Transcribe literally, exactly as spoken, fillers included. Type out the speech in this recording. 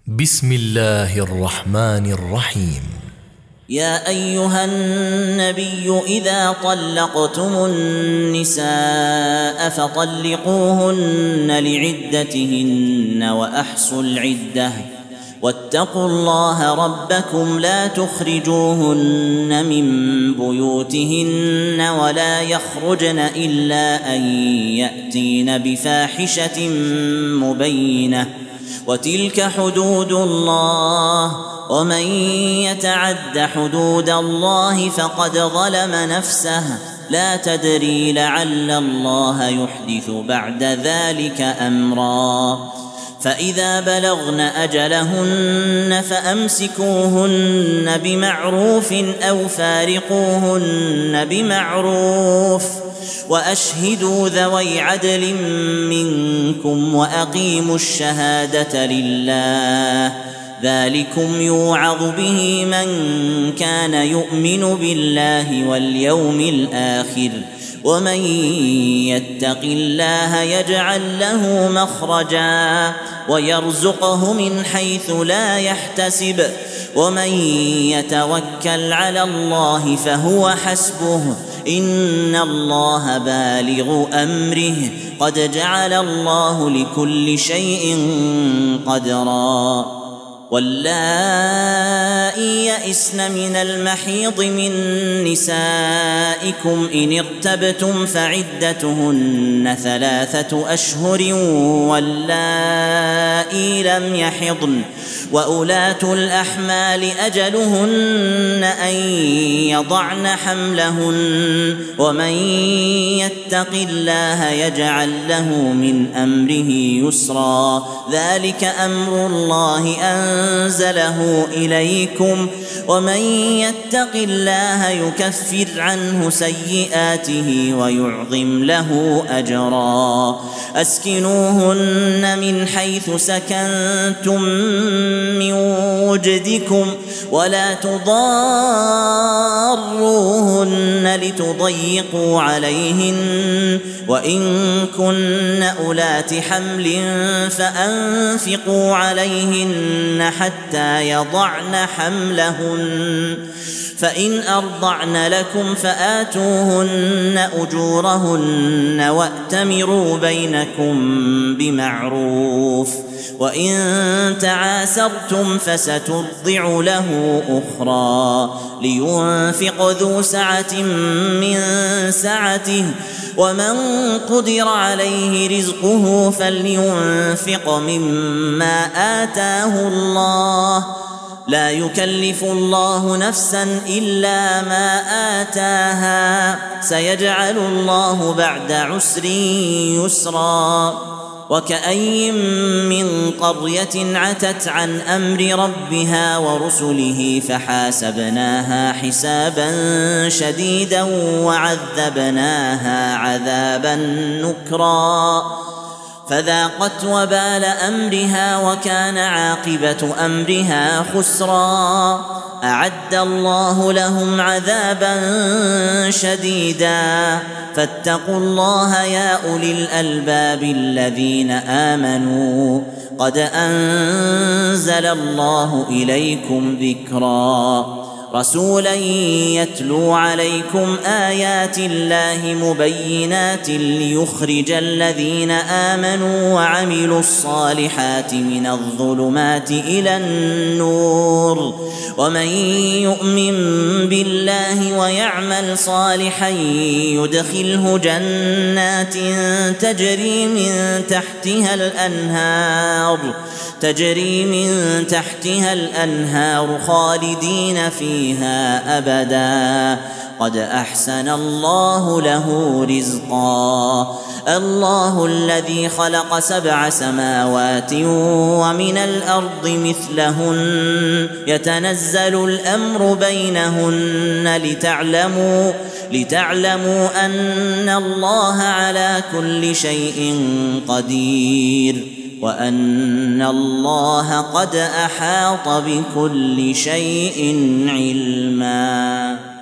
بسم الله الرحمن الرحيم. يا أيها النبي إذا طلقتم النساء فطلقوهن لعدتهن وأحصوا العدة واتقوا الله ربكم لا تخرجوهن من بيوتهن ولا يخرجن إلا أن يأتين بفاحشة مبينة وتلك حدود الله ومن يتعد حدود الله فقد ظلم نفسه لا تدري لعل الله يحدث بعد ذلك أمرا فإذا بلغن أجلهن فأمسكوهن بمعروف أو فارقوهن بمعروف وأشهدوا ذوي عدل منكم وأقيموا الشهادة لله ذلكم يوعظ به من كان يؤمن بالله واليوم الآخر ومن يتق الله يجعل له مخرجا ويرزقه من حيث لا يحتسب ومن يتوكل على الله فهو حسبه إن الله بالغ أمره قد جعل الله لكل شيء قدرا واللائي يئسن من المحيض من نسائكم إن ارتبتم فعدتهن ثلاثة أشهر واللائي لم يحضن وأولاة الأحمال أجلهن أن يضعن حملهن ومن يتق الله يجعل له من أمره يسرا ذلك أمر الله أنزله إليكم ومن يتق الله يكفر عنه سيئاته ويعظم له أجرا أسكنوهن من حيث سكنتم من وجدكم ولا تضاروهن لتضيقوا عليهن وإن كن أولات حمل فأنفقوا عليهن حتى يضعن حملهن فإن أرضعن لكم فآتوهن أجورهن وأتمروا بينكم بمعروف وإن تعاسرتم فسترضع له أخرى لينفق ذو سعة من سعته ومن قدر عليه رزقه فلينفق مما آتاه الله لا يكلف الله نفسا إلا ما آتاها سيجعل الله بعد عسر يسرا وكأي من قرية عتت عن أمر ربها ورسله فحاسبناها حسابا شديدا وعذبناها عذابا نكرا فذاقت وبال أمرها وكان عاقبة أمرها خسرا أعد الله لهم عذابا شديدا فاتقوا الله يا أولي الألباب الذين آمنوا قد أنزل الله إليكم ذكرا رسولا يتلو عليكم آيات الله مبينات ليخرج الذين آمنوا وعملوا الصالحات من الظلمات إلى النور ومن يؤمن بالله ويعمل صالحا يدخله جنات تجري من تحتها الأنهار تجري من تحتها الأنهار خالدين فيها أبدا قد أحسن الله له رزقا الله الذي خلق سبع سماوات ومن الأرض مثلهن يتنزل الأمر بينهن لتعلموا لتعلموا أن الله على كل شيء قدير وأن الله قد أحاط بكل شيء علما.